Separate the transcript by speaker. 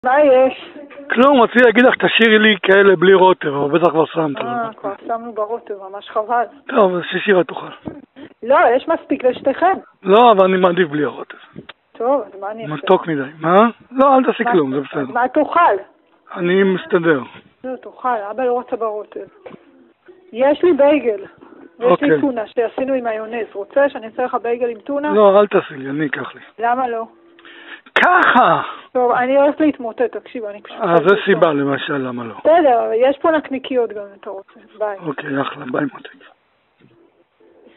Speaker 1: מה יש?
Speaker 2: כלום, רציתי להגיד לך, תשאירי לי כאלה בלי רוטב, אבל בטח כבר שמת.
Speaker 1: כבר שמנו ברוטב, ממש חבל.
Speaker 2: טוב, אז ששירה תאכל.
Speaker 1: לא, יש מספיק לשתיכם.
Speaker 2: לא, אבל אני מעדיף בלי הרוטב.
Speaker 1: טוב, אז מה אני אעשה?
Speaker 2: מתוק מדי. מה? לא, אל תעשי כלום, זה בסדר.
Speaker 1: מה תאכל?
Speaker 2: אני מסתדר.
Speaker 1: לא, תאכל, אבא לא רוצה ברוטב. יש לי בייגל. ויש לי טונה שעשינו עם מיונז. רוצה שאני אעשה לך בייגל עם טונה?
Speaker 2: לא, אל תעשי לי, אני אקח לי.
Speaker 1: למה לא?
Speaker 2: ככה!
Speaker 1: טוב, אני הולכת להתמוטט, תקשיב, אני פשוט...
Speaker 2: זה סיבה למשל, למה לא.
Speaker 1: בסדר, יש פה נקניקיות גם אם אתה רוצה. ביי.
Speaker 2: אוקיי, אחלה, ביי מותק.